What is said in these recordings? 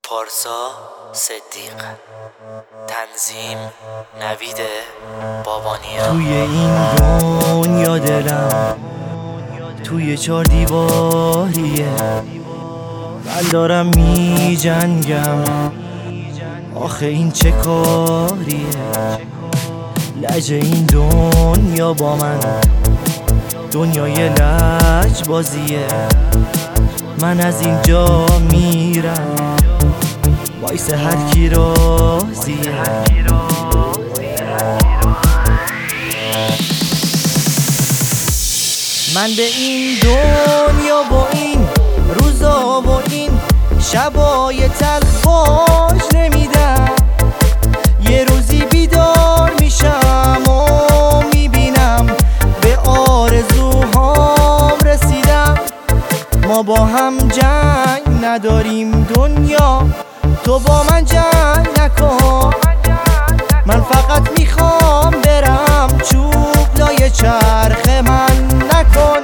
پارسا صدیق، تنظیم نوید بابانیا. توی این دنیا دلم توی 4 دیواریه، من دارم می جنگم، آخه این چه کاریه؟ لجه این دنیا با من دنیای لج بازیه، من از اینجا میرم وایس هر کی راضیه. من به این دنیا با این روزا و این شبای تلخ باج نمیدم، یه روزی بیدار میشم و میبینم به آرزوهام رسیدم. ما با هم جنگ نداریم دنیا، تو با من جنگ نکن، من فقط میخوام برم چوب لای چرخ من نکن.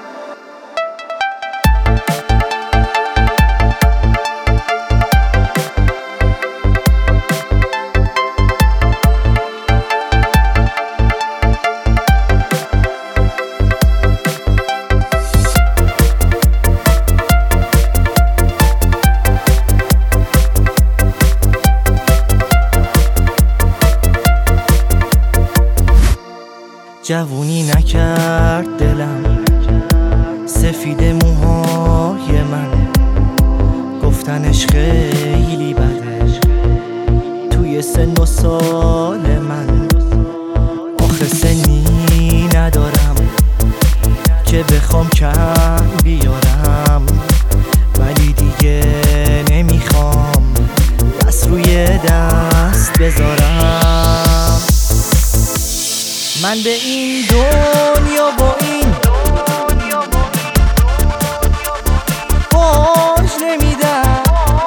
جوونی نکرد دلم سفید موهای من، گفتنش خیلی بده توی سن و سال من، آخه سنی ندارم که بخوام کم بیارم، ولی دیگه نمیخوام دست روی دست بذارم. من به این دنیا با این باج نمیدم،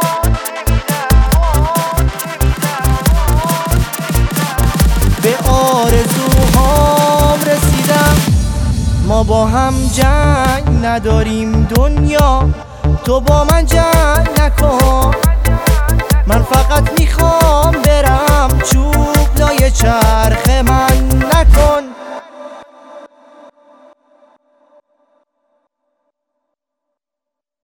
به آرزوهام رسیدم. ما با هم جنگ نداریم دنیا، تو با من جنگ نکن، من فقط میخوام برم چوب لای چرخ